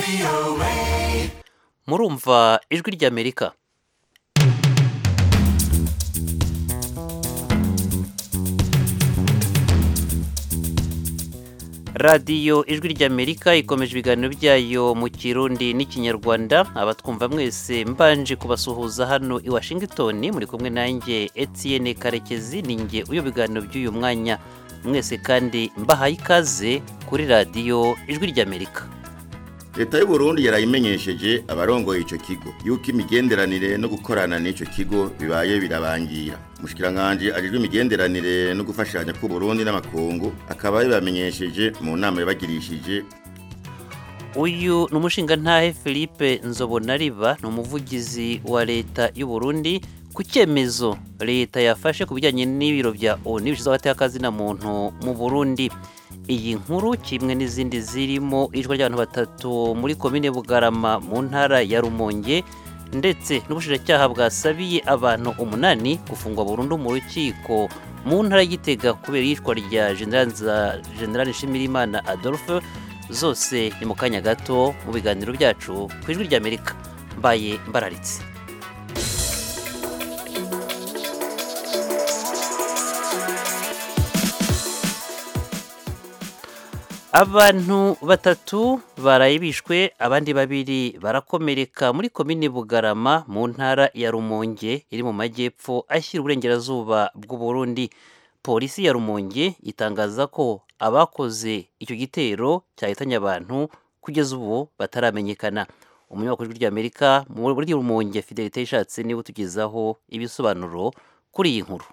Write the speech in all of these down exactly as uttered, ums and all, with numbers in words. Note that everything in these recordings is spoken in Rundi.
murumva ijwi ry'Amerika. radiyo ijwi ry'Amerika ikomeje ibiganiro byayo mu Kirundi n'Ikinyarwanda. Abatwumva mwese mbanje kubasuhuza hano i Washington, muri kumwe nanjye Etienne Karekezi, ninjye uyo biganiro by'uyu mwanya. Mwese kandi mbahaye ikaze kuri radiyo ijwi ry'Amerika. Leta y'u Burundi yarayimenyesheje abarongoye ico kigo yuko imigenderanire no gukorana n'ico kigo bibaye birabangira. Mushikiranganje ajejwe imigenderanire no gufashanya ku Burundi n'amakungu akaba yabamenyesheje mu nama yabagirishije. Uyu numushinga ntahe Philippe Nzobonariba n'umuvugizi wa leta y'u Burundi ku cyemezo leta yafashe kubijyanye n'ibiro bya O N U bishize hagati na muntu mu Burundi. Iyi nkuru kimwe n'izindi zirimo ijwa ry'abantu batatu muri komine Bugarama mu ntara ya Rumonge ndetse n'ubushinjacyaha bwasabiye abantu umunani gufungwa burundu mu rukiko mu ntara y'Igitega kubera yishwa rya General Nshimirimana Adolphe. Zose ni mu kanya gato mu biganiro byacu ku ijwi ry'Amerika. Mbaye mbararitse. Abantu batatu barayibishwe, abandi babiri barakomereka muri komine Bugarama mu ntara ya Rumonge iri mu majyepfo ashyira uburengerazuba bw'u Burundi. Polisi ya Rumonge itangaza ko abakoze icyo gitero cyahitanye abantu kugeza ubu bataramenyekana. Umunyamakuru w'ijwi ry'Amerika muri Rumonge Fidelite Ishatse niwe utugezaho ibisobanuro kuri iyi nkuru.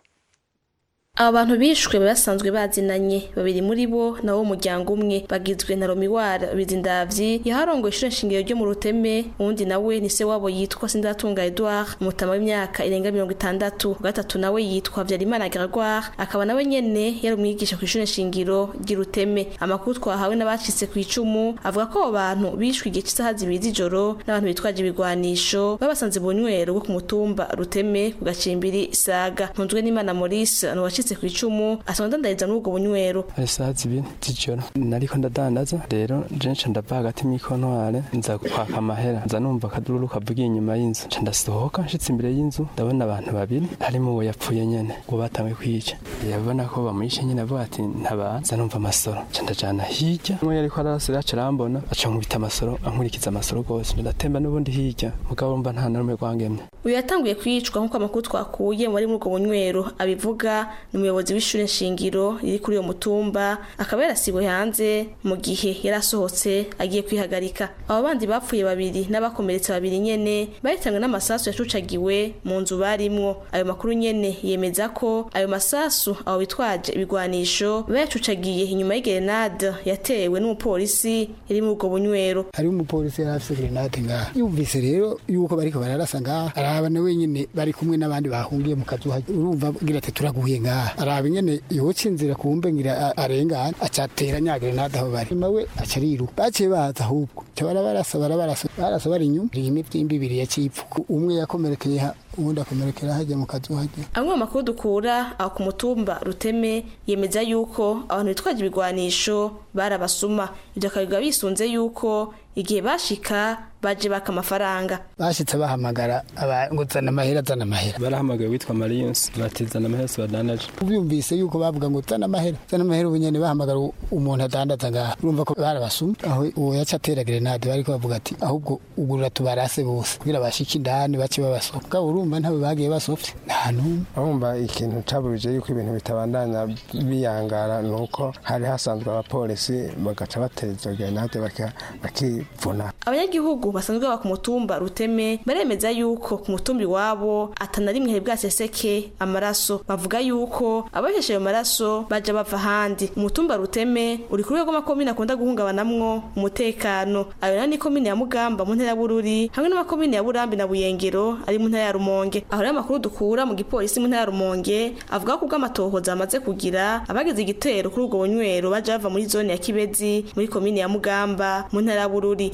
Abantu bishwe basanzwe bazinanye, babiri muri bo nawo umuryango umwe bagizwe na Romiwara Bizindavyi yaharongoye ishure shingiro ryo mu Ruteme, undi nawe ni se wabo yitwa Sindatunga Edouard, umutama w'imyaka irenga mirongo itandatu. Gatatu nawe yitwa Vyarimana Gregoire, akaba nawe nyene yari umwigisha ku ishure shingiro ry'Iruteme. Amakuru twahawe n'abacitse ku icumu avuga ko abo bantu bishwe igihe cy'isaha zibiri z'ijoro n'abantu bitwaje ibigwanisho babasanze mu nywero bwo ku mutumba Ruteme ku gacimbiri Saga. Ntunzwe n'Imana Maurice no ku icumu asonda ndaheza n'ubwo bunywero isazi ibiri z'ijoro nariko ndadandaza. Rero jenshi ndava hagati mw'ikontware nza kwaka amahera, nza numva akadururu kavugiye inyuma y'inzu, nca ndasohoka nshitse imbere y'inzu ndabona abantu babiri harimo uwo yapfuye nyene ngo batanguye kwica. Yabona ko bamwishe nyene avuga ati ntabanza, numva amasoro nca ndajana hirya, umwe yariko arasira aca arambona aca nkubita amasoro ankurikiza amasoro gose, ndatemba n'ubundi hirya mugabo urumva nta na rumwe rwangemye. Uyu yatanguye kwicwa nk'uko amakuru twakuye muri muri ubwo bunywero abivuga umuyobozi w'ishure shingiro iri kuri uyo mutumba, akaba yarasiwe hanze mu gihe yarasohotse agiye kwihagarika. Abo bandi bapfuye babiri n'abakomeretse babiri nyene bahitanywe n'amasasu yacucagiwe mu nzu barimwo. Ayo makuru nyene yemeza ko ayo masasu abo bitwaje ibigwanisho bayacucagiye inyuma y'gerenade yatewe n'umupolisi iri muri ubwo bunywero. Hari umupolisi yarafise grenade ngaha, yumvise rero yuko bariko bararasa ngaha, arabana wenyene bari kumwe n'abandi bahungiye mu kazu, urumva gira ati turaguye ngaha, arabe nyene yoca inzira kumbe ngira arengana acatera nya grenade aho bari, nawe acariru baciye baza ahubwo cyabara barasa barabarasa barasa bari inyuma y'imivyimbi ibiri yacipfu, umwe yakomerekeye ubundi akomerekera hajya mu kazu hajya. Amwe mu makuru dukura aho ku mutumba Ruteme yemeza yuko abantu bitwaje ibigwanisho barabasuma. Ibyo akabiga bisunze yuko igihe bashika baje baka amafaranga, bashitse bahamagara abanguzana amahera zana amahera, barahamagaye witwa Marius batizana amahera badanaje. Ubyumvise yuko bavuga ngo zana amahera zana amahera, ubunyene bahamagara umuntu adandaza ngaha, urumva ko barabasuma. Aho uwo yaca atera grenade bariko bavuga ati ahubwo ugurura tubarase bose kugira bashike indani bace babasohoka. Urumva ntabe bagiye basofye nta numwe. Urumva ikintu caburije yuko ibintu bitabandanya biyangara nuko hari hasanzwe abapolisi bagaca bateza grenade bakivuna. Abanyagihugu basanzwe ba ku mutumba Ruteme baremeza yuko ku mutumbi wabo atana rimwe he bwaseseke amaraso. Bavuga yuko abaheshe ayo maraso baje bava handi. Umutumba Ruteme uri kuri rwego makomine akunda guhungabanamwo umutekano. Ayo nani komine ya Mugamba mu ntara ya Bururi hamwe n'amakomine ya Burambi na Buyengero ari mu ntara ya Rumonge. Aho rero amakuru dukura mu gipolisi mu ntara ya Rumonge avuga ko bw'amatohoza amaze kugira abagize igitero kuri ubwo bunywero baje bava muri zone ya Kibezi muri komine ya Mugamba mu ntara ya Bururi. Ico gitero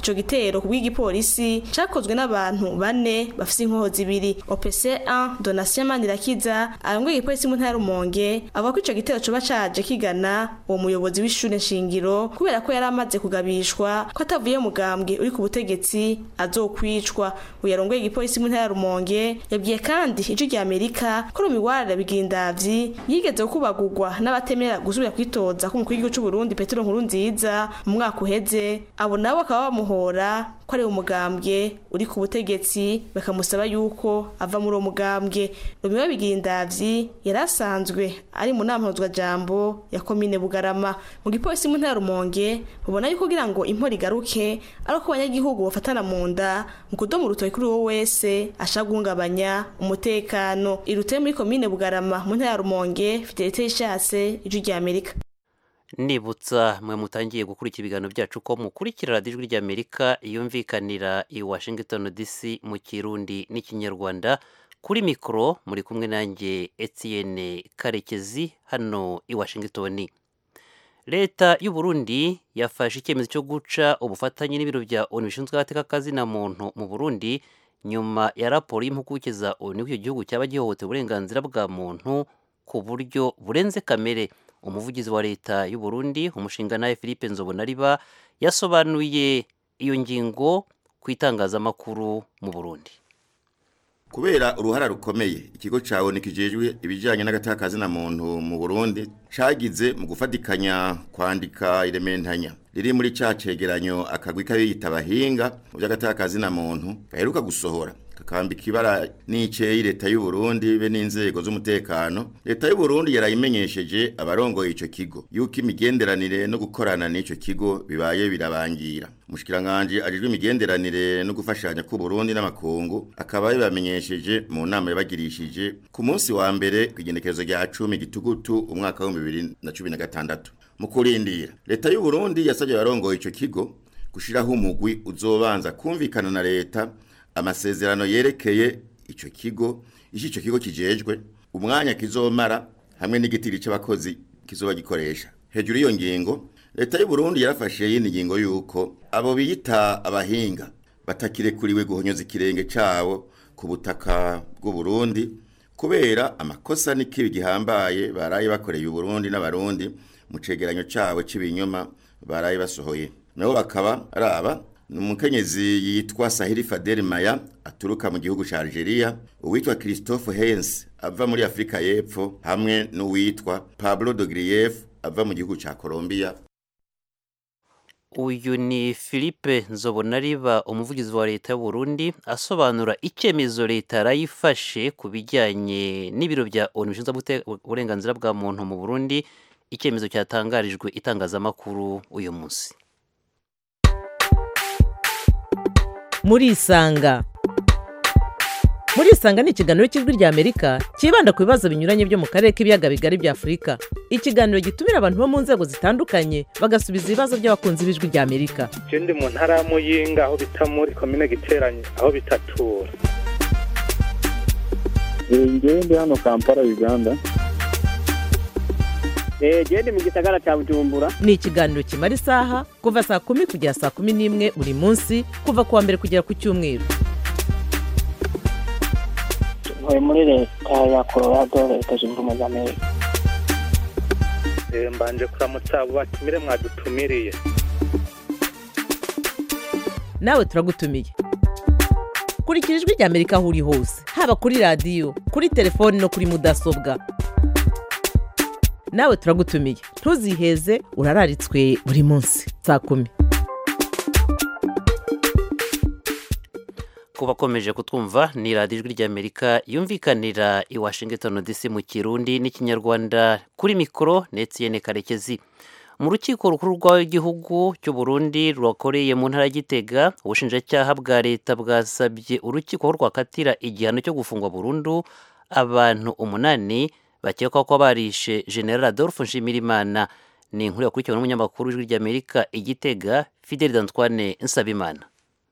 gitero kubw'igipolisi cakozwe n'abantu bane bafise inkoho zibiri. O P C un Donatien Manirakiza arongoye igipolisi mu ntara Rumonge avuga ko ico gitero coba caje kigana uwo muyobozi w'ishure nshingiro kubera ko yari amaze kugabishwa ko atavuye mugambwe uri ku butegetsi azokwicwa. Uyarongoye igipolisi mu ntara Rumonge yabwiye kandi ijwi rya Amerika ko Rumiwara Bigindavyi yigeze kubagurwa n'abatemera gusubira kwitoza ku mukuru w'igihugu c'u Burundi Petero Nkurunziza mu mwaka uheze. Abo nabo bakaba bamuhora ko ari umugambwe uri ku butegetsi bakamusaba yuko ava muri uwo mugambwe. Rumiwara Bigindavyi yarasanzwe ari mu nama mpuzwa jambo ya komine Bugarama. Mu gipolisi mu ntara Rumonge ubona yuko kugira ngo impori garuke ari ko abanyagihugu bafatana mu nda mu kudoma urutoki kuri wowe wese ashaka guhungabanya umutekano. Iruteye muri komine Bugarama mu ntara Rumonge Fidelite Ishatse ijwi rya Amerika. Nibutsa mwe mutangiye gukurikira ibiganiro byacu ko mukurikira radiyo ijwi rya Amerika yumvikanira i Washington D C mu Kirundi n'Ikinyarwanda. Kuri mikoro muri kumwe nanjye Etienne Karekezi hano i Washington. Leta y'u Burundi yafashe icyemezo cyo guca ubufatanye n'ibiro bya O N U bishinzwe agateka kazina muntu mu Burundi nyuma ya raporo y'impuguke za O N U y'icyo gihugu cyaba gihohotera uburenganzira bwa muntu ku buryo burenze kamere. Umuvugizi wa leta y'u Burundi umushinga nawe Philippe Nzobonariba yasobanuye iyo ngingo ku itangazamakuru mu Burundi. Kubera uruhara rukomeye ikigo cawe nikijejwe ibijanye n'agateka kazina muntu mu Burundi cagize mu gufatikanya kwandika irementanya riri muri ca cegeranyo akagwi kabiyita abahinga mu by'agateka kazina muntu gaheruka gusohora kakambika ibara n'iceye leta y'u Burundi be n'inzego z'umutekano. Leta y'u Burundi yarayimenyesheje abarongoye ico kigo yuko imigenderanire no gukorana n'ico kigo bibaye birabangira. Mushikiranganje ajijwe imigenderanire no gufashanya ku Burundi n'amakungu akaba yabamenyesheje mu nama yabagirishije ku munsi wa mbere kwigenekerezo rya cumi gitugutu umwaka wa bibiri na cumi na gatandatu. Mu kurindira leta y'u Burundi yasabye abarongoye ico kigo gushiraho umugwi uzobanza kumvikana na leta amasezerano yerekeye ico kigo ico ico kigo kijejwe umwanya kizomara hamwe n'igitiri c'abakozi kizoba gikoresha. Hejuru iyo ngingo leta y'u Burundi yarafashe yindi ngingo yuko abo biyita abahinga batakirekuriwe guhonyoza ikirenge cabo ku butaka bw'u Burundi kubera amakosa n'ikibi gihambaye baraye bakoreye u Burundi n'abarundi mu cegeranyo cabo c'ibinyoma baraye basohoye. Nabo bakaba araba Numukenyezi yitwa Sahiri Fadel Maya aturuka mu gihugu ca Algeria, uwitwa Christophe Hens ava muri Afrika y'Epfo hamwe n'uwitwa Pablo Dogrieff ava mu gihugu ca Colombia. Uyu ni Philippe Nzobonariba umuvugizi wa leta y'u Burundi asobanura icyemezo leta yarayifashe ku bijyanye n'ibiro bya O N U bishinzwe uburenganzira bwa muntu mu Burundi, icyemezo cyatangarijwe itangazamakuru uyu munsi. Muri Isanga. Muri Isanga ni ikiganiro cy'ijwi rya Amerika kibanda ku bibazo binyuranye byo mu karere k'ibiyaga bigari bya Afurika. Ikiganiro gitumira abantu bo mu nzego zitandukanye bagasubiza ibibazo by'abakunzi b'ijwi rya Amerika. Je ndi mu ntara ya Muyinga aho bita muri komine Giteranye aho bitatura. Ngewe ndi hano Kampala Uganda. Eh je ndi mu gisagara cya Bujumbura. Ni ikiganiro kimara isaha kuva saa kumi kugera saa kumi n'imwe buri munsi kuva kuwa mbere kugera ku cyumweru. Ntuye muri leta ya Colorado leta zunze ubumwe za Amerika. Eh mbanje kuramutsa abo batumire mwadutumiriye. Nawe turagutumiye. Kurikira ijwi rya Amerika aho uri hose, haba kuri radio, kuri telefone no kuri mudasobwa. Nawe turagutumiye. Ntuziheze urararitswe buri munsi saa kumi. Kuba komeje kutwumva ni radiyo ijwi rya Amerika yumvikanira i Washington D C mu Kirundi n'Ikinyarwanda. Kuri mikoro Etienne Karekezi. Mu rukiko rukuru rw'igihugu cy'u Burundi rwakoreye mu ntara Gitega, ubushinjacyaha bwa leta bwasabye urukiko rwakatira igihano cyo gufungwa burundu abantu umunani bakekwa ko barishe General Adolphe Nshimirimana. Ni inkuru yakurikiwe n'umunyamakuru w'ijwi rya Amerika i Gitega Fidel Antoine Nsabimana.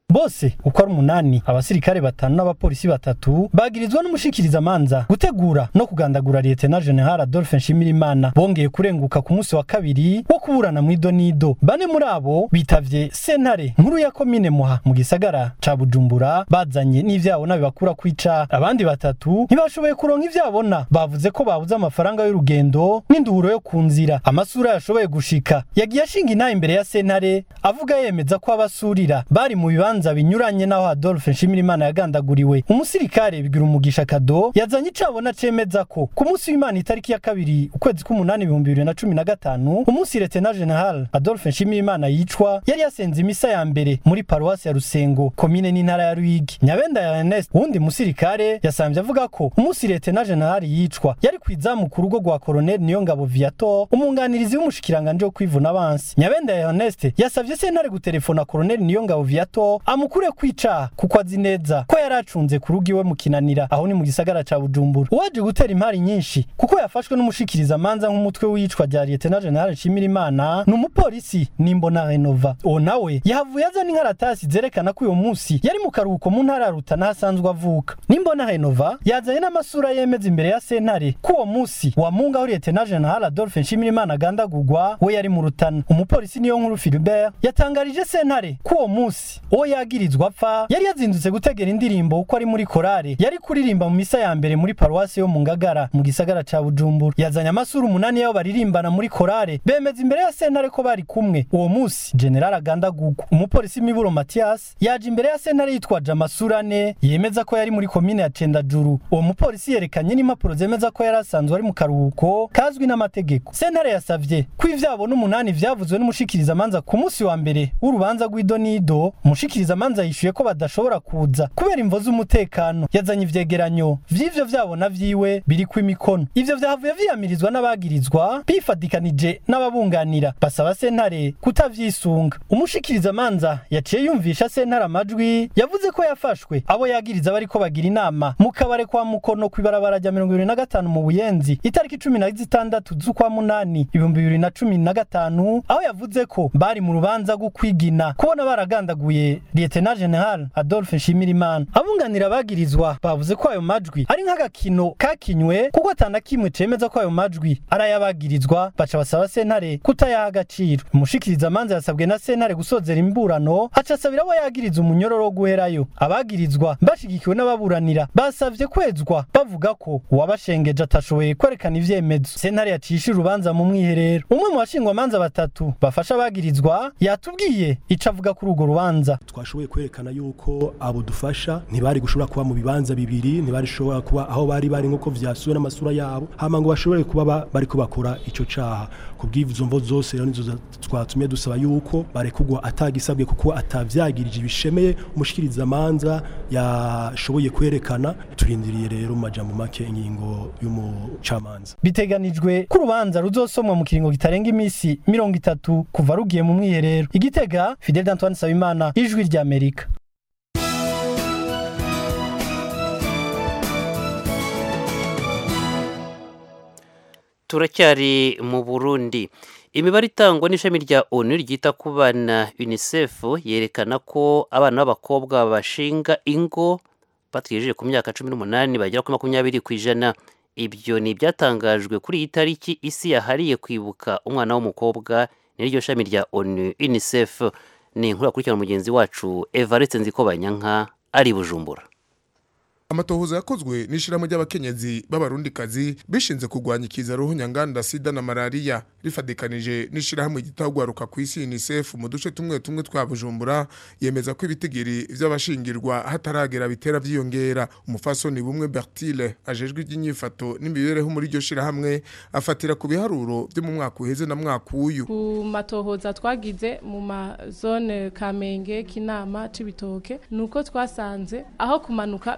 bose uko ari umunani abasirikare batanu n'abapolisi batatu bagirizwa n'umushikiriza manza gutegura no kugandagura Lieutenant General Adolphe Nshimirimana bongeye kurenguka ku munsi wa kabiri wo kuburana mu idonido. Bane muri abo bitavye sentare nkuru ya komine Muha mu gisagara ca Bujumbura bazanye n'ivyabona bibakura kwica. Abandi batatu ntibashoboye kuronka ivyabona, bavuze ko babuze amafaranga y'urugendo n'induhuro yo kunzira. Amasura yashoboye gushika yagiye ashinga intahe imbere ya sentare avuga yemeza ko abasurira bari mu bibanza binyuranye naho Adolphe Nshimirimana yagandaguriwe. Umusirikare bigira umugisha Kado yazanye icabona cemeza ko ku munsi w'Imana itariki ya kabiri ukwezi k'umunani ibihumbi bibiri na cumi na gatanu umunsi Lieutenant General Adolphe Nshimirimana yicwa yari yasenze imisa ya mbere muri paruwasi ya Rusengo komine n'intara ya Ruyigi. Nyabenda ya Ernest wundi musirikare yasamvye avuga ko umunsi Lieutenant General yicwa yari kwizamu ku rugo rwa Colonel Niyongabo Viator umunganirizi w'umushikiranganje wo kwivuna abansi. Nyabenda ya Ernest yasavye sentare gutelefona Colonel Niyongabo Viator amukure kwica kuko azi neza ko yaracunze ku rugo iwe mu Kinanira aho ni mu gisagara ca Bujumbura. Uwaje gutera impari nyinshi kuko yafashwe n'umushikiriza manza nk'umutwe w'icwa rya Lieutenant General Nshimirimana n'umupolisi Nimbona Renova. O nawe yahavuye azana inkaratasi zerekana ko uyo munsi yari mu karuhuko mu ntara ya Rutana hasanzwe avuka. Nimbona Renova yazanye n'amasura yemeza imbere ya sentare ko uwo munsi wa munga aho Lieutenant General Adolphe Nshimirimana agandagurwa we yari mu Rutana. Umupolisi niyo nkuru Philbert yatangarije sentare ko uwo munsi uwo yagirizwa apfa yari yazindutse gutegera indirimbo uko ari muri korale yari kuririmba mu misa ya mbere muri paruwasi yo mu Ngagara mu gisagara ca Bujumbura. Yazanye amasura umunani yabo baririmbana muri korale bemeza imbere ya sentare ko bari kumwe uwo munsi General agandagurwa. Umupolisi Miburo Mathias yaje imbere ya sentare yitwaje amasura ane yemeza ko yari muri komine ya Cendajuru. Uwo mupolisi yerekanye n'impapuro zemeza ko yari asanzwe ari mu karuhuko kazwi n'amategeko. Sentare yasavye ko ivyabo n'umunani vyavuzwe n'umushikiriza manza ku munsi wa mbere w'urubanza rw'idonido. Umushikiriza manza yishuye ko badashobora kuza kubera imvo z'umutekano. Yazanye ivyegeranyo vy'ivyo vyabona vyiwe biri ku imikono. Ivyo vyavuye vyiyamirizwa n'abagirizwa bifadikanije n'ababunganira basaba sentare kutavyisunga. Umushikiriza manza yaciye yumvisha sentare amajwi yavuze ko yafashwe abo yagiriza bariko bagira inama mu kabare kwa Mukono kw'ibarabara rya mirongo ibiri na gatanu mu Buyenzi itariki cumi na zitandatu z'ukwa munani ibihumbi bibiri na cumi na gatanu aho yavuze ko bari mu rubanza rwo kwigina kubona baragandaguye Lieutenant General Adolphe Nshimirimana. Abunganira bagirizwa bavuze ko ayo majwi ari nk'agakino kakinywe kuko atana kimwe cemeza ko ayo majwi arayabagirizwa baca basaba sentare kutayaha agaciro. Umushikiriza manza yasabwe na sentare gusozera imburano aca asabira abo yagiriza umunyororo wo guherayo. Abagirizwa bashigikiwe n'ababuranira basavye kwezwa bavuga ko uwabashengeje atashoboye kwerekana ivyemezo. Sentare yacisha urubanza mu mwiherero. Umwe mu bashingwa manza batatu bafasha abagirizwa yatubwiye ica avuga kuri urwo rubanza. Twashoboye kwerekana yuko abo dufasha ntibari gushobora kuba mu bibanza bibiri, ntibari shobora kuba aho bari bari nkuko vyasuwe n'amasura yabo hama ngo bashobore kuba bari ko bakora ico caha. Kubw'ivyo mvo zose rero nizo twatumye dusaba yuko barekugwa atagisabwe kuko atavyagirije bishemeye umushikiriza manza yashoboye kwerekana. Turindiriye rero majambo make ingingo y'umucamanza. Biteganijwe ku rubanza ruzosomwa mu kiringo kitarenga imisi mirongo itatu kuva rugiye mu mwiherero. Igitega, Fidel Antoine Sabimana, Ijwi rya Amerika. Turacyari mu Burundi. Imibare itangwa n'ishami rya ONU ryita ku bana UNICEF yerekana ko abana b'abakobwa bashinga ingo batwijeje ku myaka cumi n'umunani bagera kuri makumyabiri kw'ijana. Ibyo ni byatangajwe kuri iyi tariki isi yahariye kwibuka umwana w'umukobwa n'iryo shami rya ONU UNICEF. Ni inkuru yakurikirana mugenzi wacu Evariste Nzikobanyanka ari Bujumbura. Amatohoza yakozwe n'ishirahamwe ry'abakenyezi b'abarundikazi bishinze kugwanya ikiza roho nyanganda sida na malaria rifadikanije n'ishirahamwe gitagwaruka ku isi UNICEF mu duce tumwe tumwe twa Bujumbura yemeza ko ibitigiri vy'abashingirwa hataragera bitera vyiyongera. Umufasoni bumwe Bertile ajejwe iby'inyifato n'imibereho muri iryo shirahamwe afatira ku biharuro byo mu mwaka uheze na mwaka uyu. Ku matohoza twagize mu ma zone Kamenge, Kinama, Cibitoke nuko twasanze aho kumanuka vyara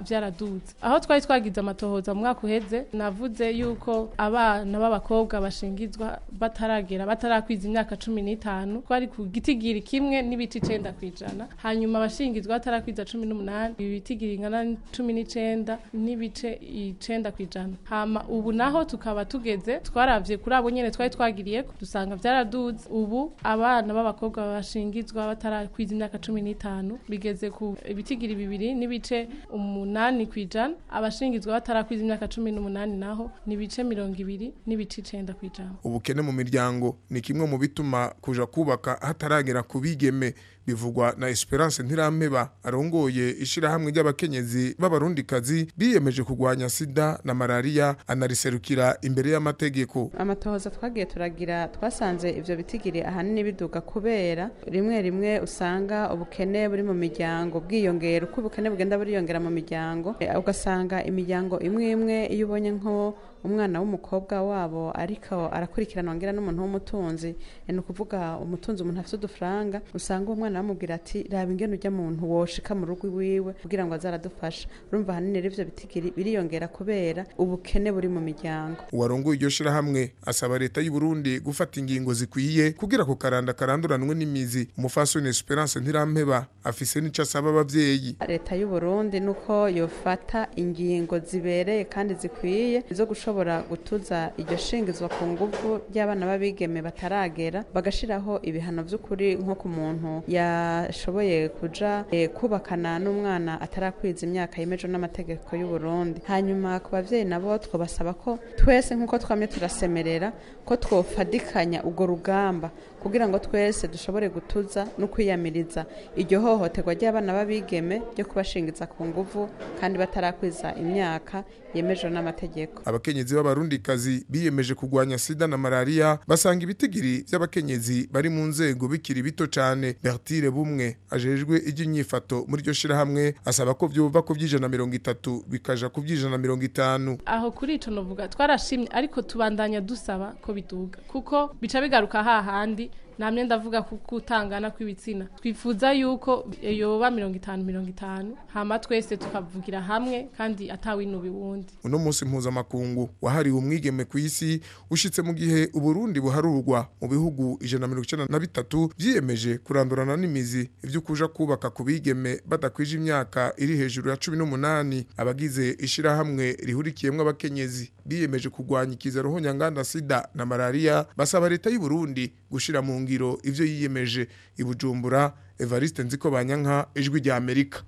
byaraduze. Aho twari twagize amatohoza mu mwaka uheze navuze yuko abana b'abakobwa bashingizwa bataragera batarakwiza imyaka cumi n'itanu twari ku gitigiri kimwe n'ibiti icenda kwijana, hanyuma abashingizwa batarakwiza cumi n'umunani ibitigiri ingana cumi n'icenda n'ibice icenda kwijana. Hama ubu naho tukaba tugeze twaravye kuri abo nyene twari twagiriye dusanga byaraduze. Ubu abana b'abakobwa bashingizwa batarakwiza imyaka cumi n'itanu bigeze ku ibitigiri bibiri n'ibice umunani kwijana, abashingizwa batarakwiza imyaka cumi n'umunani naho nibice mirongo ibiri n'ibice icenda kwijana. Ubukene mu miryango ni kimwe mu bituma kuja kubaka hataragera kubigeme, bivugwa na Esperance Ntirampeba arongoye ishirahamwe ry'abakenyezi b'abarundikazi biyemeje kugwanya sida na malaria, anariserukira imbere y'amategeko. Amatohoza twagiye turagira twasanze ivyo bitigiri ahanini biduga kubera rimwe rimwe usanga ubukene buri mu miryango bwiyongera, uko ubukene bugenda buriyongera mu miryango e, ugasanga imiryango imwe imwe iyo ubonye nko umwana w'umukobwa wabo ariko arakurikirana ngira n'umuntu w'umutunzi, ni ukuvuga umutunzi umuntu afite udufaranga, usanga uwo mwana bamubwira ati raba ingene ujya muntu woshika mu rugo iwiwe kugira ngo azaradufasha. Urumva hanini rivyo bitigiri biriyongera kubera ubukene buri mu miryango. Uwarongoye iryo shirahamwe asaba leta y'u Burundi gufata ingingo zikwiye kugira ko karanda karanduranwe n'imizi. Umufasoni Esperance Ntirampeba afise n'ico asaba abavyeyi. Leta y'u Burundi nuko yofata ingingo zibereye kandi zikwiye zo gushobora gutuza iryo shingizwa ku nguvu ry'abana babigeme bataragera, bagashiraho ibihano vy'ukuri nko ku muntu yashoboye kuja e, kubakana n'umwana atarakwiza imyaka yemeje n'amategeko y'u Burundi. Hanyuma ku bavyeyi nabo twobasaba ko twese nkuko twamye turasemerera ko twofadikanya ugo rugamba kugira ngo twese dushobore gutuza no kwiyamiriza iryo hohoterwa ry'abana babigeme ryo kubashingiza ku nguvu kandi batarakwiza imyaka yemeje n'amategeko. Abakenyezi b'abarundikazi biyemeje kugwanya sida na malaria basanga ibitigiri by'abakenyezi bari mu nzego bikiri bito cyane. Bertire Bumwe ajejwe iby'inyifato muri ryo shirahamwe asaba ko byuva ku by'ijana mirongo itatu bikaja ku by'ijana mirongo itanu. Aho kuri ico novuga twarashimye ariko tubandanya dusaba ko biduga kuko bica bigaruka hahandi namye ndavuga kutangana kw'ibitsina. Twifuza yuko yoba mirongo itanu mirongo itanu hama twese tukavugira hamwe kandi atawinubi wundi. Uno munsi mpuzamakungu wahariwe umwigeme ku isi ushitse mu gihe Uburundi buharurwa mu bihugu ijana mirongo icenda na bitatu vyiyemeje kurandurana n'imizi ivyo kuja kubaka ku bigeme badakwije imyaka iri hejuru ya cumi n'umunani. Abagize ishirahamwe rihurikiyemwe abakenyezi biyemeje kugwanya ikiza ruhonyanganda sida na malaria basaba leta y'u Burundi gushira mu ngiro ivyo yiyemeje. I Bujumbura, Evariste Nzikobanyanka, Ijwi rya Amerika.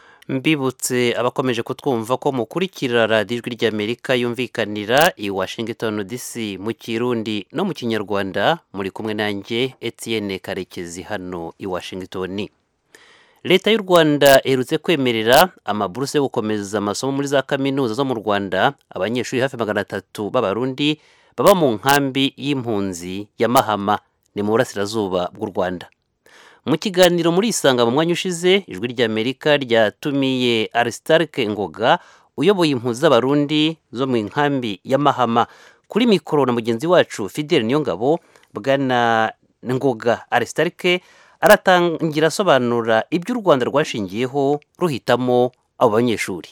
Mbibutse abakomeje kutwumva ko mukurikira radio Ijwi rya Amerika yumvikanira i Washington D C mu Kirundi no mu Kinyarwanda. Muri kumwe nanjye Etienne Karekezi hano i Washington. Leta y'u Rwanda erutse kwemerera amaburuse yo gukomeza amasomo muri za kaminuza zo mu Rwanda abanyeshuri hafi magana atatu b'abarundi baba mu nkambi y'impunzi ya Mahama ni mu burasirazuba bw'u Rwanda. Mu kiganiro muri Isanga mu mwanya ushize Ijwi rya Amerika ryatumiye Aristarke Ngoga uyoboye impunzi z'abarundi zo mu nkambi ya Mahama. Kuri mikoro na mugenzi wacu Fidel Niyongabo, Bwana Ngoga Aristarke aratangira asobanura ibyo u Rwanda rwashingiyeho ruhitamo abo banyeshuri.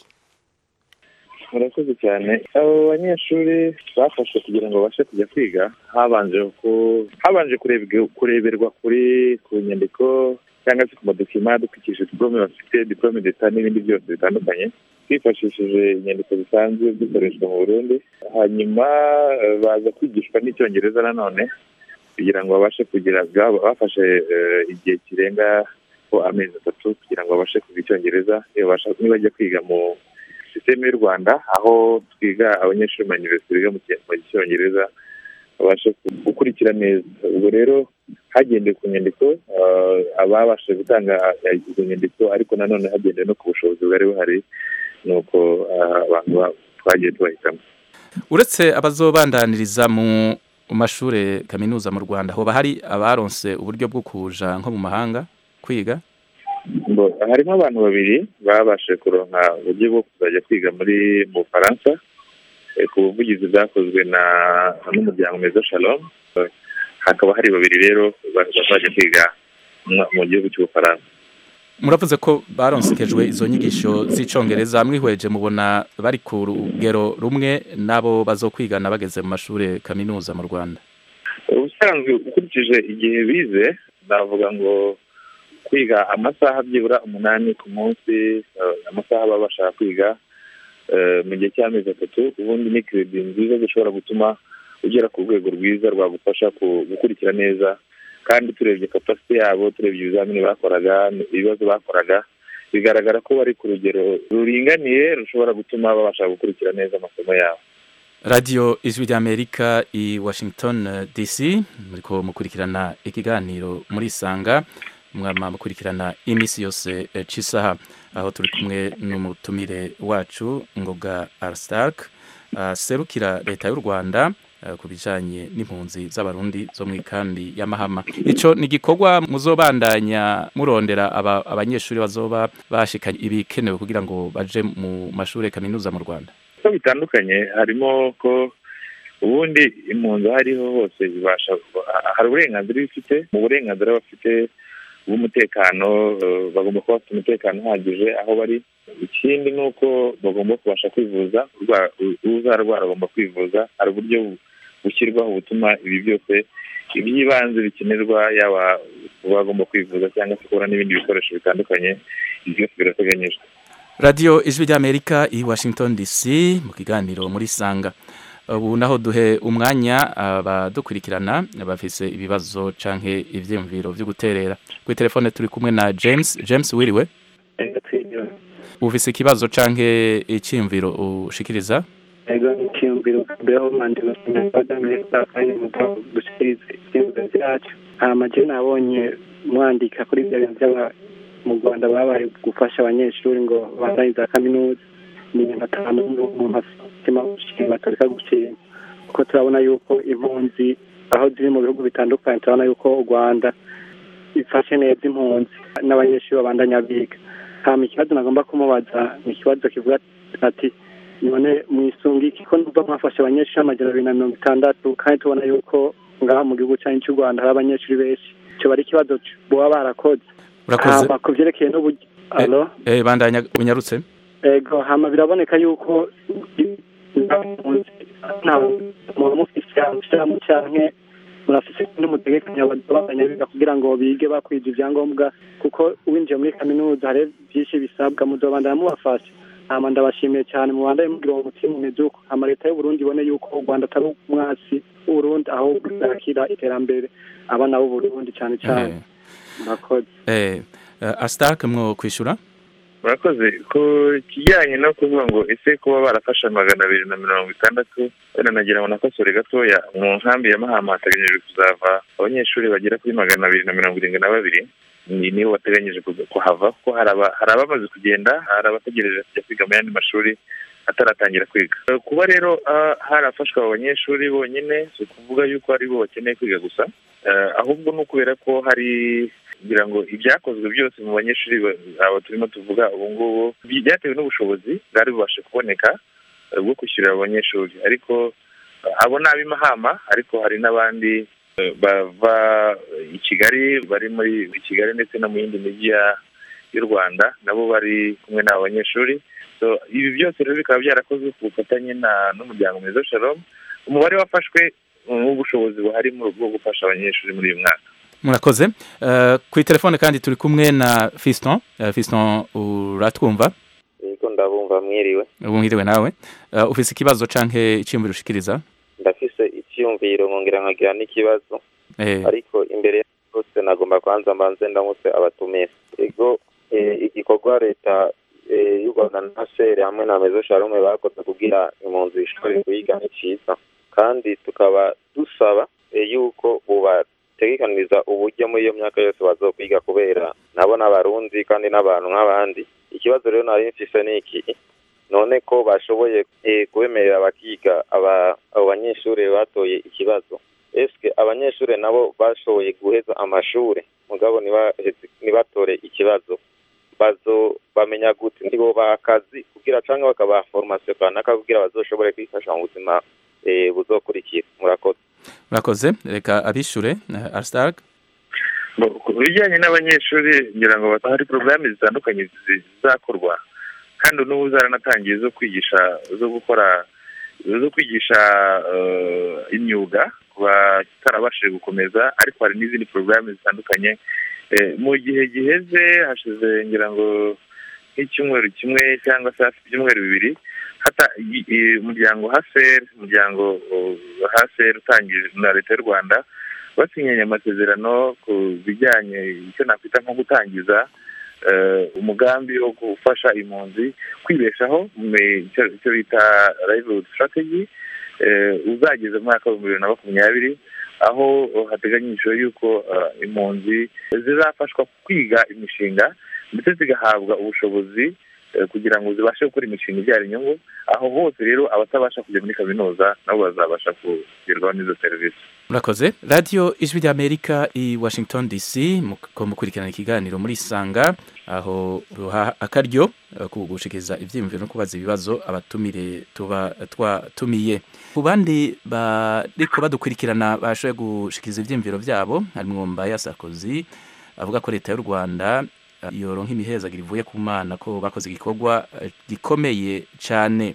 Murakoze cyane. Abo banyeshuri bafashwe kugira ngo bashe kujya kwiga habanje ko habanje kureberwa kuri ku nyandiko cyangwa se ku madokima dukikije diplome bafite diplome d'etat n'ibindi byose bitandukanye twifashishije inyandiko zisanzwe zikoreshwa mu Burundi. Hanyuma baza kwigishwa n'icyongereza nanone kugira ngo babashe kugira bafashe igihe kirenga ko amezi atatu kugira ngo babashe kugira icyongereza niba bajya kwiga mu systeme y'u Rwanda aho twiga abanyeshuri mu university biga mu cyongereza babashe gukurikira neza. Ubwo rero hagendeye ku nyandiko ababashe gutanga izo nyandiko ariko nanone hagendeye no ku bushobozi bwari buhari nuko abantu twagiye tubahitamo. Uretse abazobandaniriza mu mashuri kaminuza mu Rwanda hoba hari abaronse uburyo bwo kuja nko mu mahanga kwiga? Ngo harimo abantu babiri babashe kuronka uburyo bwo kuzajya kwiga muri mu Faransa ku buvugizi bwakozwe na n'umuryango Maison Shalom. Hakaba hari babiri rero bazajya kwiga mu gihugu cy'u Faransa. muravuze ko baronsekejwe izo nyigisho z'icongereza mwihweje mubona bari ku rugero rumwe nabo bazokwigana bageze mu mashuri kaminuza mu Rwanda? Ubusanzwe ukurikije igihe bize navuga ngo kwiga amasaha byibura umunani ku munsi, amasaha baba bashaka kwiga mu gihe cy'amezi atatu, ubundi ni credit nziza zishobora gutuma ugera ku rwego rwiza rwagufasha gukurikira neza. Kandi turebye capacity yabo, turebye ibizamini bakoraga, ibibazo bakoraga, bigaragara ko bari ku rugero ruringaniye rushobora gutuma babasha gukurikira neza amasomo yabo. Radio Ijwi ry'Amerika i Washington D C, muriko mukurikirana ikiganiro muri Sanga, mwama mukurikirana imisi yose cisaha, aho turi kumwe n'umutumire wacu Ngoga Arstark, uh, serukira leta y'u Rwanda uh, kubijanye n'impunzi z'abarundi zo mu ikambi ya Mahama. Ico ni gikorwa muzobandanya murondera aba, abanyeshuri bazoba bashikanye ibikenewe kugira ngo baje mu mashure kaminuza mu Rwanda? So bitandukanye, harimo ko ubundi impunzi hariho hose bibasha, hari uburenganzira bifite, mu burenganzira bafite bw'umutekano, bagomba kuba bafite umutekano uhagije aho bari. Ikindi ni uko bagomba kubasha kwivuza, uzarwara agomba kwivuza. Hari uburyo bushyirwaho butuma ibi byose iby'ibanze bikenerwa, yaba bagomba kwivuza cyangwa se kubona n'ibindi bikoresho bitandukanye, ibyo birateganyijwe. Radio Ijwi ry'Amerika i Washington D C mu kiganiro muri Sanga. Ubu naho duhe umwanya abadukurikirana bafise ibibazo canke ivyumviro byo guterera. Kuri telefone turi kumwe na James. James wiriwe? Ufise ikibazo canke icyumviro ushikiriza? Ego icyumviro beho mandi bagamije kandi muto gushikiriza icyumviro cyacu. Amaje nabonye mwandika kuri bya by'aba mu Rwanda babaye gufasha abanyeshuri ngo bazayiza kaminuza ni batanu mu masima batoreka gushima, kuko turabona yuko impunzi aho ziri mu bihugu bitandukanye, turabona yuko u Rwanda ifashe neza impunzi n'abanyeshuri babandanya biga. Hama ikibazo nagomba kumubaza ni ikibazo kivuga ati none mwisungiki ko numva mwafashe abanyeshuri amajana abiri na mirongo itandatu kandi tubona yuko ngaha mu gihugu cyacu cy'u Rwanda hari abanyeshuri benshi, cyo bari ikibazo boba barakoze. Urakoze. Hama kuvyerekeye n'uburyo alo eh bandanya unyarutse. Ego hama biraboneka yuko nta mufisha mu canke murafise n'umutegekanya w'abanyabiga kugira ngo bige bakwije ivyangombwa, kuko uwinjiye muri kaminuza hari byinshi bisabwa muzobandana mubafasha. Hama ndabashimiye cyane mu Rwanda mugira uwo mutima umezuko. Hama leta y'u Burundi ibone yuko u Rwanda atari umwasi w'u Burundi, aho bwakira iterambere abana b'u Burundi cyane cyane. Murakoze. Eh Arstark mwo kwishura? Murakoze. Ku kijyanye no kuvuga ngo ese kuba barafasha magana abiri na mirongo itandatu, wenda nagira ngo nakosore gatoya, mu nkambi ya Mahama hateganyijwe kuzava abanyeshuri bagera kuri magana abiri na mirongo irindwi na babiri. Ni nibo bateganyije kuhava, ko hari abamaze kugenda, hari abategereje kujya kwiga mu yandi mashuri ataratangira kwiga. Kuba rero harafashwa abanyeshuri bonyine si kuvuga yuko ari bo bakeneye kwiga gusa, ahubwo no kubera ko hari kugira ngo ibyakozwe byose mu banyeshuri abo turimo tuvuga ubu ngubu byatewe n'ubushobozi bwari bubashe kuboneka bwo kwishyurira abanyeshuri. Ariko abo nabi Mahama, ariko hari n'abandi bava i Kigali, bari muri Kigali ndetse no mu yindi mijyi y'u Rwanda, nabo bari kumwe n'abo banyeshuri. So ibi byose rero bikaba byarakozwe ku bufatanye n'umuryango Mwiza Shalom. Umubare wafashwe n'ubushobozi buhari mu rwego gufasha abanyeshuri muri uyu mwaka. Murakoze. Uh, kuri telefone kandi turi kumwe na Fiston. Uh, Fiston uratwumva? Yego ndabumva mwiriwe. Ubu mwiriwe nawe. Uh, ufise ikibazo canke icyumviro ushikiriza? Ndafise icyumviro nkongera nkagira n'ikibazo. Eh. Ariko imbere yose nagomba kwanza mbanze ndamutse abatumira. Ego eh, igikorwa leta eh, y'u Rwanda na Sere hamwe na Mezo Sharume bakoze kugira impunzi ishobore kwiga n'iciza. Kandi tukaba dusaba eh, yuko buba tegekaniriza uburyo muri iyo myaka yose bazokwiga, kubera nabo n'abarundi kandi n'abantu nk'abandi. Ikibazo rero nari mfise niki, none ko bashoboye e, kubemerera bakiga aba abo banyeshuri batoye ikibazo, eske abanyeshuri nabo bashoboye guheza amashure mugabo niba nibatore ikibazo bazo bamenya gute nibo bakazi kugira canke bakaba formation kanaka kugira bazoshobore kwifasha mu buzima e, buzokurikira. Murakoze. Murakoze. Reka abishure Arstark. ku bijyanye n'abanyeshuri ngira ngo hari porogaramu zitandukanye zizakorwa kandi n'ubu zaranatangiye zo kwigisha zo gukora zo kwigisha imyuga ku batarabashije gukomeza ariko hari n'izindi porogaramu zitandukanye mu gihe giheze hashize ngira ngo nk'icyumweru kimwe cyangwa se hafi ibyumweru bibiri hata umuryango haseri umuryango haseri utangije na leta y'u Rwanda basinyanye amasezerano ku bijyanye icyo nakwita nko gutangiza umugambi wo gufasha impunzi kwibeshaho icyo bita livelihood strategy uzageze mu mwaka w'ibihumbi bibiri na makumyabiri aho hateganyijwe yuko impunzi zizafashwa kwiga imishinga ndetse zigahabwa ubushobozi kugira ngo zibashe gukora imishinga ibyara inyungu aho hose rero abatabasha kujya muri kaminuza nabo bazabasha kugerwaho n'izo serivisi. Murakoze. Radio Ijwi ry'Amerika i Washington D C mukurikirana ikiganiro muri Sanga aho ruha akaryo kugushikiriza ivyimviro no kubaza ibibazo abatumire tuba twatumiye. Ku bandi bariko badukurikirana bashoye gushikiriza ivyimviro vyabo harimwo Mbaya Sarkozy avuga ko leta y'u Rwanda yoronka imihezagiro ivuye ku Mana ko bakoze igikorwa gikomeye cyane.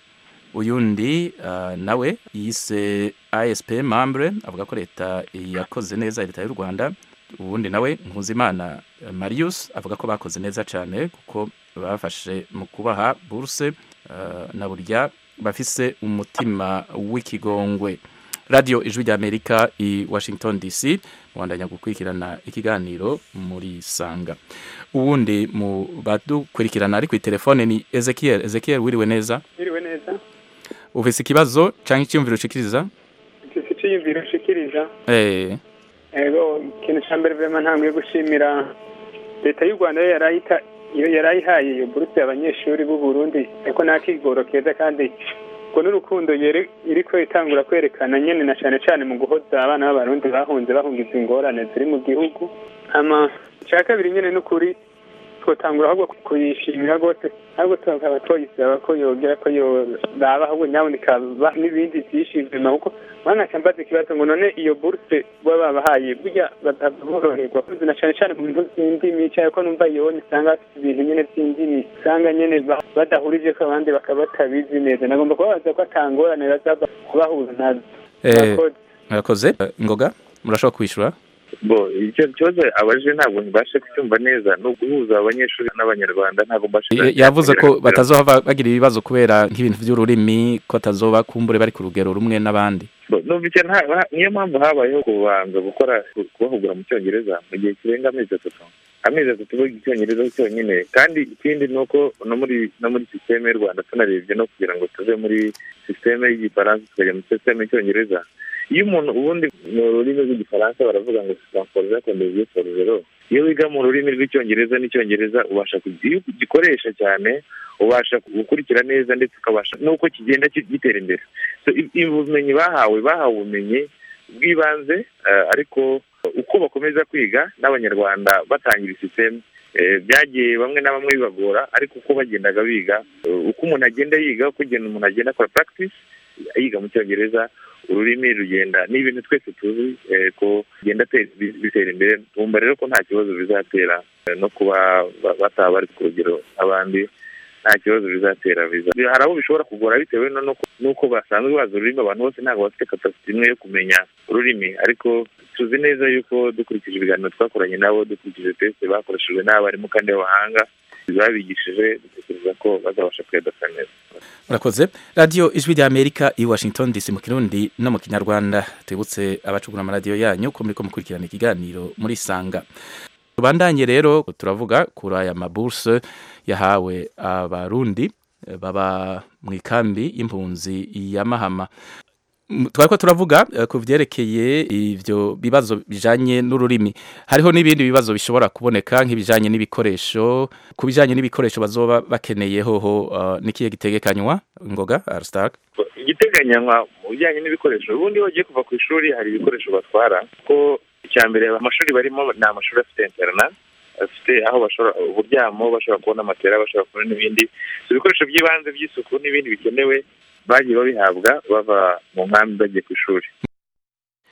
Uyundi uh, nawe yise A S P membre avuga ko leta yakoze neza leta y'u Rwanda. Ubundi nawe Nkuzimana Marius avuga ko bakoze neza cyane kuko bafashe mu kubaha bourse uh, na burya bafise umutima w'ikigongwe. Radio Ijwi ry'Amerika i Washington D C mwandanya gukurikirana ikiganiro muri Sanga. Ubundi mu badukurikirana ari ku telefone ni Ezekiel. Ezekiel wiriwe neza? Wiriwe neza. Ufise ikibazo canke icyumviro ushikiriza? Ufise icyumviro ushikiriza? Eh. Ego kintu cyambere vema ntambwe gushimira leta y'u Rwanda yarayita iyo yarayihaye iyo buruse abanyeshuri b'u Burundi eko nakigoro keza kandi ko n'urukundo yere iriko itangura kwerekana nyene na cyane cyane mu guhoza abana b'abarundi bahunze bahungiza ingorane ziri mu gihugu ama cyaka biri nyene n'ukuri twotangura ahubwo kuyishimira gose ahubwo twakaba twoyisaba ko yogera ko yo baba ahubwo nyaboneka n'ibindi byishimye nuko mwana cyambaze ikibazo ngo none iyo bourse baba bahaye burya batavoroherwa kuzi na cyane cyane mu bintu by'indimi cyane ko numva yone sanga ibintu nyene by'indimi sanga nyene badahurije ko abandi bakabatabizi neza nagomba kubabaza ko atangorane bazaba kubahuza nazo. Eh murakoze ngoga murashobora kwishura bo icyo cyoze abaje ntabwo ntibashe kucyumva neza no guhuza abanyeshuri n'abanyarwanda ntabwo mbashe yavuze ko batazoha bagira ibibazo kubera nk'ibintu by'ururimi ko tazoba kumbure bari ku rugero rumwe n'abandi. Numvise niyo mpamvu habayeho kubanza gukora kubahugura mu cyongereza mu gihe kirenga amezi atatu amezi atatu bo icyongereza cyonyine kandi ikindi ni uko no muri no muri systeme y'u Rwanda tunarebye no kugira ngo tuve muri systeme y'igifaransa tukajya mu systeme y'icyongereza. Iyo umuntu ubundi mu rurimi rw'igifaransa baravuga ngo transformer conduire for zero iyo wiga mu rurimi rw'icyongereza n'icyongereza ubasha kugikoresha cyane ubasha gukurikira neza ndetse ukabasha nuko kigenda gitera imbere. So ubumenyi bahawe bahawe ubumenyi bw'ibanze uh, ariko uko bakomeza kwiga n'abanyarwanda batangira system byagiye bamwe na bamwe bibagora ariko uko bagendaga biga uko umuntu agenda yiga uko ugenda umuntu agenda akora practice yiga mu cyongereza ururimi rugenda ni ibintu twese tuzi ko genda bitera imbere tumba rero ko nta kibazo bizatera no kuba bataba bari ku rugero abandi nta kibazo bizatera biza hari abo bishobora kugora bitewe nuko basanzwe bazi ururimi abantu bose ntabwo bafite kapasite imwe yo kumenya ururimi ariko tuzi neza yuko dukurikije ibiganiro twakoranye nabo dukurikije teste bakoreshejwe n'abarimu kandi b'abahanga babigishije dutekereza ko bazabasha kuyadasa neza. Murakoze. Radio Ijwi ry'Amerika i Washington D C mu Kirundi no mu Kinyarwanda tubutse abacuguna amaradiyo yanyu ko muri ko mukurikirana ikiganiro muri Sanga. Tubandanye rero turavuga kuri aya mabourse yahawe abarundi baba mu ikambi y'impunzi ya Mahama. Twariko turavuga ku vyerekeye ivyo bibazo bijanye n'ururimi hariho n'ibindi bibazo bishobora kuboneka nk'ibijanye n'ibikoresho ku bijanye n'ibikoresho bazoba bakeneye hoho uh, nikiye gitegekanywa ngoga Arstark igiteganywa mu bijanye n'ibikoresho ubundi bagiye kuva ku ishuri hari ibikoresho batwara ko icyambere amashuri barimo na amashuri afite internet afite aho bashobora uburyamo bashobora kubona matera bashobora kubona n'ibindi ibikoresho by'ibanze by'isuku n'ibindi bikenewe bagiye babihabwa bava mu nkambi bagiye ku ishuri.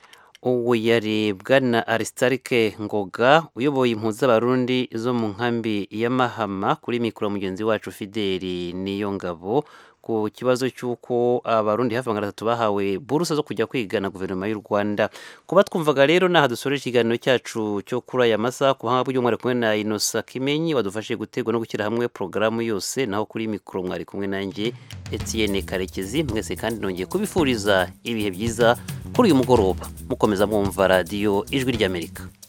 uwo yari bwana Aristarike Ngoga uyoboye impuza abarundi zo mu nkambi ya Mahama kuri mikoro mugenzi wacu Fideli Niyongabo ku kibazo cy'uko abarundi hafi magana atatu bahawe burusa zo kujya kwiga na guverinoma y'u Rwanda. Kuba twumvaga rero naha dusoreje ikiganiro cyacu cyo kuri aya masaha ku buhanga bw'umwari kumwe na Innocent Kimenyi wadufashije gutegura no gushyira hamwe porogaramu yose, naho kuri mikoro mwari kumwe nanjye Etienne Karekezi. Mwese kandi nongeye kubifuriza ibihe byiza kuri uyu mugoroba, mukomeza mwumva radiyo Ijwi ry'Amerika.